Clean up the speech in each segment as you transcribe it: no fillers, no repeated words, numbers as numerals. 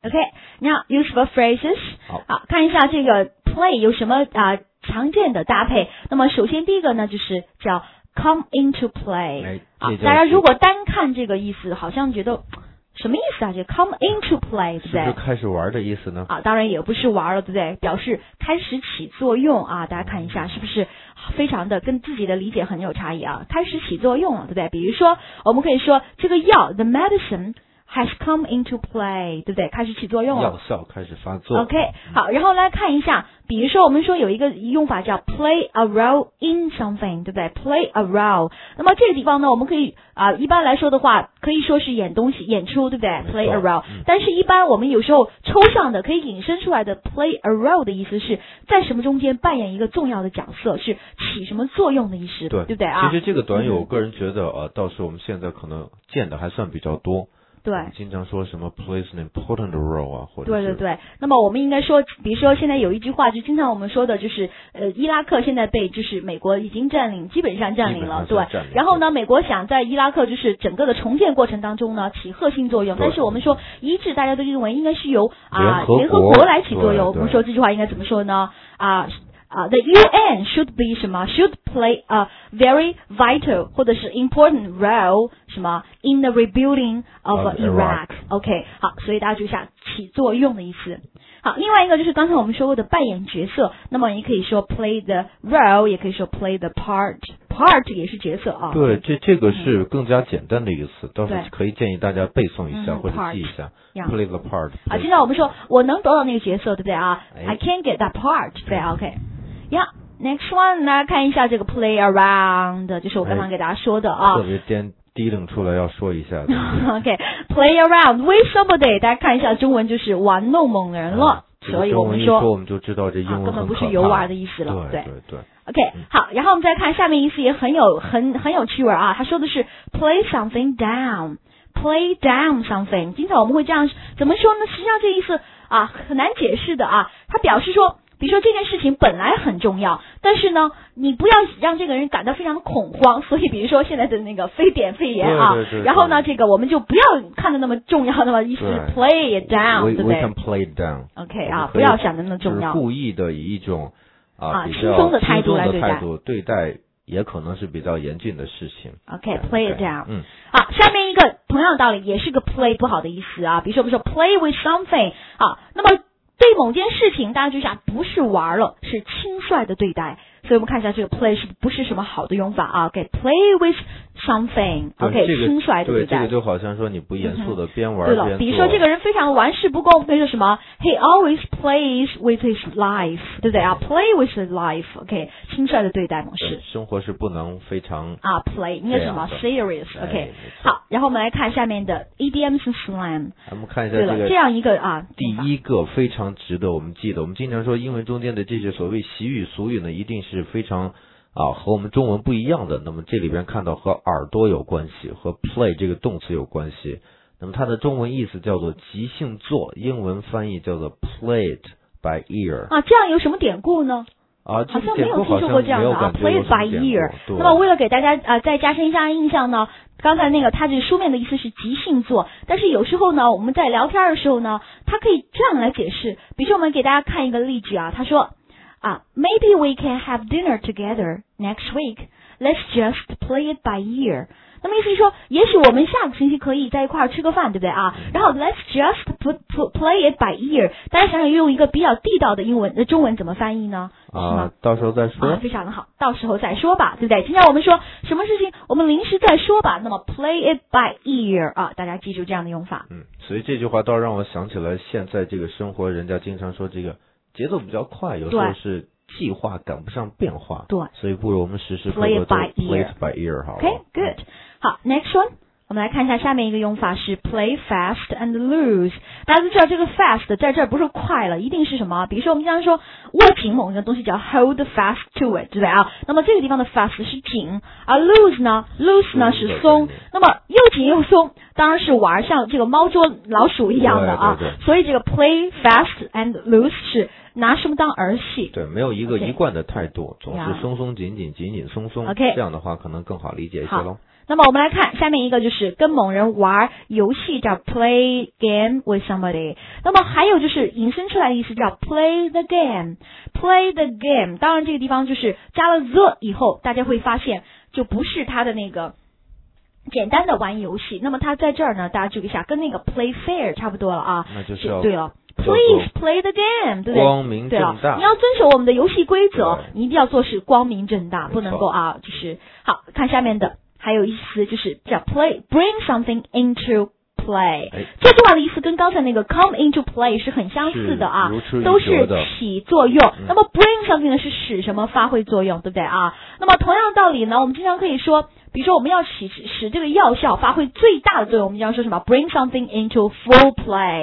OK， now useful phrases。好，看一下这个 play 有什么常见的搭配。那么首先第一个呢，就是叫 come into play。大家如果单看这个意思，好像觉得什么意思啊？这 come into play 对不对？ 是不是开始玩的意思呢？ 当然也不是玩了，对不对？表示开始起作用啊！大家看一下，是不是非常的跟自己的理解很有差异啊？开始起作用了，对不对？比如说，我们可以说这个药 ，the medicine has come into play， 对不对？开始起作用了， 药效开始发作。 OK， 好，然后来看一下，比如说我们说有一个用法叫 play a role in something， 对不对 ？play a role。那么这个地方呢，我们可以一般来说的话，可以说是演东西、演出，对不对 ？play a role。但是，一般我们有时候抽象的可以引申出来的 play a role 的意思是在什么中间扮演一个重要的角色，是起什么作用的意思，对不对啊？ 其实这个短语，我个人觉得倒是我们现在可能见的还算比较多。 对， 经常说什么 plays an important role 啊，或者对对对。那么我们应该说，比如说现在有一句话，就经常我们说的就是伊拉克现在被就是美国已经基本上占领了，对。然后呢，美国想在伊拉克就是整个的重建过程当中呢起核心作用，但是我们说一致大家都认为应该是由联合国来起作用。我们说这句话应该怎么说呢？The UN should be 什么 should play a very vital 或者是 important role 什么 in the rebuilding of Iraq。OK， 好，所以大家注意一下起作用的意思。好，另外一个就是刚才我们说过的扮演角色，那么你可以说 play the role， 也可以说 play the part 也是角色啊。 对，这个是更加简单的一个词，倒是可以建议大家背诵一下或者记一下。play the part。 现在我们说我能得到那个角色，对不对啊？I can get that part， 对 ，OK。Yeah，next one， 大家看一下这个 play around， 就是我刚刚给大家说的啊。 特别低冷出来要说一下的。 OK，play around with somebody， 大家看一下中文就是玩弄某人了，所以我们说我们就知道这英文根本不是游玩的意思了， 对。 OK， 好，然后我们再看下面意思也很有趣味啊，他说的是 play something down。play down something， 经常我们会这样怎么说呢？实际上这意思很难解释的啊。他表示说，比如说这件事情本来很重要，但是呢，你不要让这个人感到非常恐慌。所以比如说现在的那个非典肺炎对， 然后呢，这个我们就不要看得那么重要，那么意思是 play it down， 对不对 ？We can play it down。 OK 不要想得那么重要。 故意的以一种轻松的态度来对待。也可能是比较严峻的事情。 OK，play it down。好，下面一个同样的道理，也是个 play 不好的意思啊。比如说我们说 play with something， 好，那么对某件事情，大家注意一下，不是玩了，是轻率的对待。所以我们看一下这个 play 是不是什么好的用法啊 ？OK，play with something。OK， 轻率的对待。 对，这个就好像说你不严肃的边玩边做。 对了，比如说这个人非常玩世不恭，可以说什么 ？He always plays with his life， 对不对啊 ？Play with his life。OK， 轻率的对待模式。 生活是不能非常 play 应该是什么 serious。OK， 好，然后我们来看下面的 idioms and slang。 我们看一下这样一个第一个非常值得我们记得。我们经常说英文中间的这些所谓习语俗语呢，一定是非常和我们中文不一样的。那么这里边看到和耳朵有关系，和 play 这个动词有关系。那么它的中文意思叫做即兴做，英文翻译叫做 play it by ear。 这样有什么典故呢？好像没有听说过这样的play it by ear。那么为了给大家再加深一下印象呢，刚才那个它这书面的意思是即兴做，但是有时候呢，我们在聊天的时候呢，它可以这样来解释。比如说我们给大家看一个例句他说Maybe we can have dinner together next week. Let's just play it by ear. 那么意思是说，也许我们下个星期可以在一块儿吃个饭，对不对啊？然后 Let's just play it by ear. 大家想想用一个比较地道的中文怎么翻译呢？ 到时候再说。 非常的好，到时候再说吧，对不对？今天我们说什么事情，我们临时再说吧。那么 play it by ear 大家记住这样的用法。 所以这句话倒让我想起来，现在这个生活，人家经常说这个节奏比较快，有时候是计划赶不上变化， 对， 所以不如我们时时刻刻都 play it by ear 好了。 Okay, good. 好 ，next one， 我们来看一下下面一个用法是 play fast and lose。大家都知道这个 fast 在这儿不是快了，一定是什么？比如说我们经常说握紧某个东西叫 hold fast to it， 对不对啊？那么这个地方的 fast 是紧，而 lose 呢是松。那么又紧又松，当然是玩像这个猫捉老鼠一样的对。 所以这个 play fast and lose 是拿什么当儿戏？ 对，没有一个一贯的态度，总是松松紧紧，紧紧松松。 OK， 这样的话可能更好理解一些喽。 那么我们来看下面一个，就是跟某人玩游戏，叫 play game with somebody。那么还有就是引申出来的意思叫 play the game。play the game， 当然这个地方就是加了 the 以后，大家会发现就不是它的那个简单的玩游戏。那么它在这儿呢，大家注意一下，跟那个 play fair 差不多了啊。 那就是对了。Please play the game， 对不对？ 光明正大。 你要遵守我们的游戏规则，你一定要做事光明正大，不能够就是好看下面的。还有意思就是叫 bring something into play，这句话的意思跟刚才那个 come into play 是很相似的啊，都是起作用。那么 bring something 呢是使什么发挥作用，对不对啊？那么同样的道理呢，我们经常可以说，比如说我们要使这个药效发挥最大的作用，我们经常说什么 bring something into full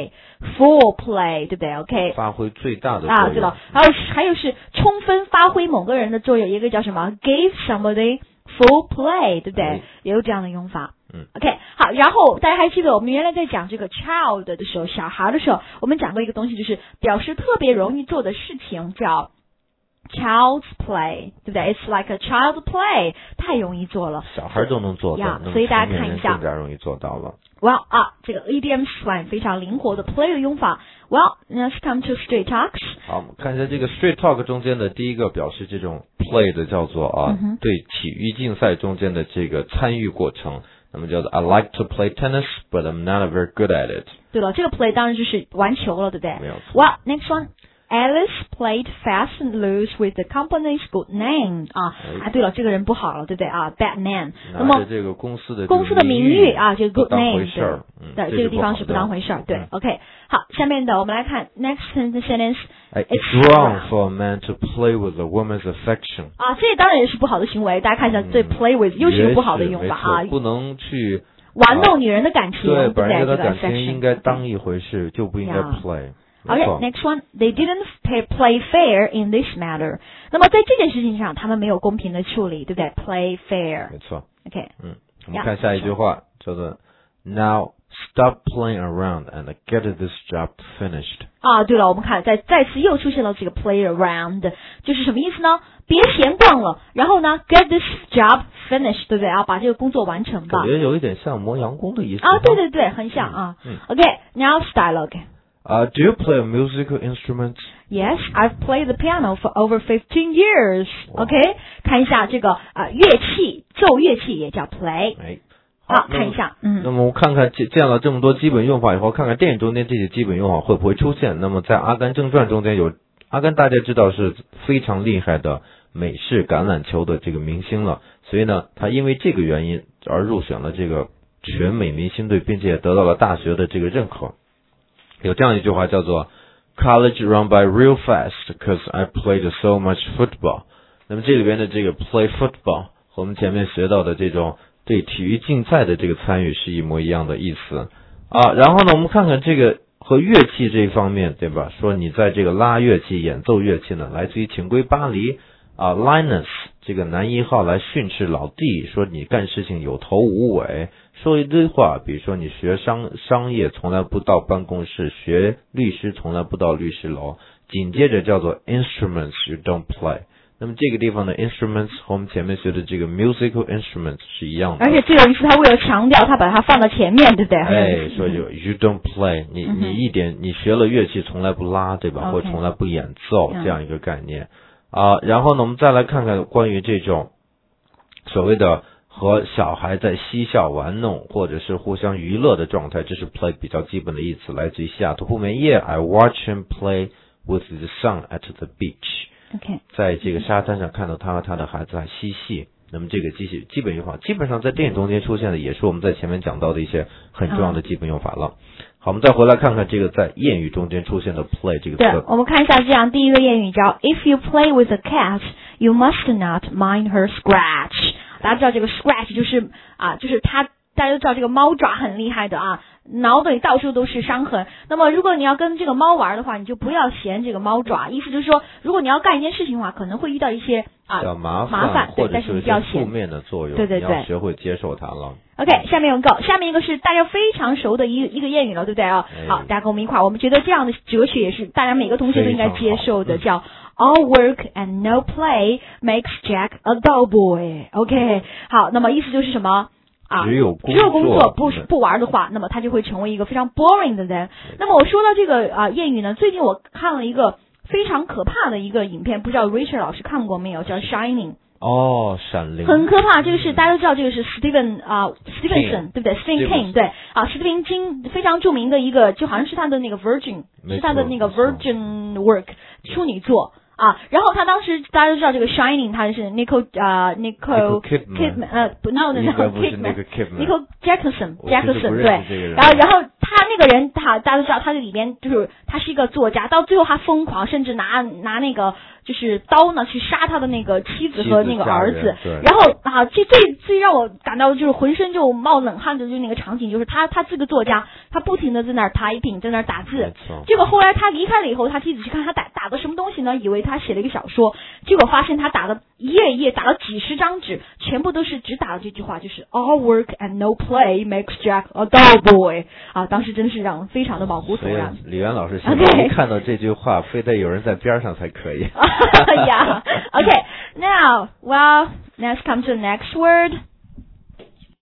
play， 对不对 ？OK， 发挥最大的作用对了。还有是充分发挥某个人的作用，一个叫什么 give somebody full play， 对不对？也有这样的用法。OK， 好，然后大家还记得我们原来在讲这个 child 的时候，小孩的时候，我们讲过一个东西，就是表示特别容易做的事情叫 child's play， 对不对 ？It's like a child's play， 太容易做了， 小孩都能做到， 所以大家看一下， 更加容易做到了。 Well 这个 idiom slang 非常灵活的 play 的用法。Well, let's come to straight talks。 好，我们看一下这个 straight talk 中间的第一个表示这种 play 的叫做对体育竞赛中间的这个参与过程。那么叫做 I like to play tennis, but I'm not very good at it。 对了，这个 play 当然就是玩球了，对不对？ 没有错。 Well, next one。Alice played fast and loose with the company's good name。对了，这个人不好了，对不对？bad name。那么这个公司的名誉这个 good name， 对， 这个地方是不当回事儿。对 ，OK。好，下面的我们来看 next sentence。It's wrong for a man to play with a woman's affection。 这当然也是不好的行为。大家看一下，这 play with 又是一个不好的用法不能去玩弄女人的感情， 对， 把人家的感情应该当一回事，就不应该 play。Okay, next one. They didn't play fair in this matter. 那么在这件事情上，他们没有公平的处理，对不对 ？Play fair. 没错。 OK. 我们看下一句话，叫做 Now stop playing around and get this job finished. 对了，我们看再次又出现了这个 play around， 就是什么意思呢？别闲逛了，然后呢 get this job finished， 对不对？把这个工作完成吧。 感觉有一点像磨洋工的意思。 对对，很像OK. Now dialogue.Do you play a musical instrument? Yes, I've played the piano for over 15 years. OK, 看一下这个乐器，奏乐器也叫 play。好，看一下。 那么我看看见了这么多基本用法以后，看看电影中间这些基本用法会不会出现。那么在《阿甘正传》中间有阿甘，大家知道是非常厉害的美式橄榄球的这个明星了，所以呢，他因为这个原因而入选了这个全美明星队，并且得到了大学的这个认可。有这样一句话叫做 College run by real fast because I played so much football。 那么这里边的这个 play football 和我们前面学到的这种对体育竞赛的这个参与是一模一样的意思然后呢，我们看看这个和乐器这一方面，对吧？说你在这个拉乐器演奏乐器呢，来自于请归巴黎Linus 这个男一号来训斥老弟，说你干事情有头无尾，说一堆话，比如说你学商业从来不到办公室，学律师从来不到律师楼。紧接着叫做 instruments you don't play。那么这个地方的 instruments 和我们前面学的这个 musical instruments 是一样的。 而且这个意思他为了强调，他把它放到前面，对不对？ 所以就 you don't play， 你学了乐器从来不拉，对吧？或者从来不演奏这样一个概念。然后呢，我们再来看看关于这种所谓的和小孩在嬉笑玩弄或者是互相娱乐的状态，这是 play 比较基本的意思，来自于西雅图铺面 Yeah, I watch him play with the son at the beach。在这个沙滩上看到他和他的孩子在嬉戏。那么这个基本用法基本上在电影中间出现的，也是我们在前面讲到的一些很重要的基本用法了。好，我们再回来看看这个在谚语中间出现的 play 这个词。 对，我们看一下这样第一个谚语叫 If you play with a cat, you must not mind her scratch。 大家知道这个 scratch 就是大家都知道这个猫爪很厉害的挠的到处都是伤痕。那么如果你要跟这个猫玩的话，你就不要嫌这个猫爪，意思就是说如果你要干一件事情的话，可能会遇到一些麻烦，对，但是你不要嫌负面的作用， 对， 你要学会接受它了。 OK， 下面一个是大家非常熟的一个谚语了，对不对好，大家跟我们一块儿，我们觉得这样的哲学也是大家每个同学都应该接受的，叫 All work and no play makes Jack a dull boy。OK， 好，那么意思就是什么？ 只有工作不玩的话，那么他就会成为一个非常 boring 的人。那么我说到这个谚语呢，最近我看了一个非常可怕的一个影片，不知道 Richard 老师看过没有，叫 Shining。 闪灵很可怕，这个是大家都知道，这个是 Stevenson 对不对 ？Stephen King 对史蒂芬金非常著名的一个，就好像是他的那个 Virgin 是他的那个 Virgin Work 处女作。然后他当时大家都知道这个 Shining， 他是 Nicole Kidman， Nicole Jackson 对，然后他那个人，大家都知道，他这里边就是他是一个作家，到最后他疯狂，甚至拿那个就是刀呢去杀他的那个妻子和那个儿子。然后最让我感到就是浑身就冒冷汗的就是那个场景，就是他这个作家，他不停的在那儿 typing， 在那儿打字。结果后来他离开了以后，他妻子去看他打的什么东西呢？以为他写了一个小说，结果发现他打的一页一页打了几十张纸，全部都是只打了这句话，就是 All work and no play makes Jack a dull boy。当时真是让人非常的毛骨悚然。 李媛老师现在一看到这句话，非得有人在边上才可以。 Yeah. Okay. Now, well, let's come to the next word.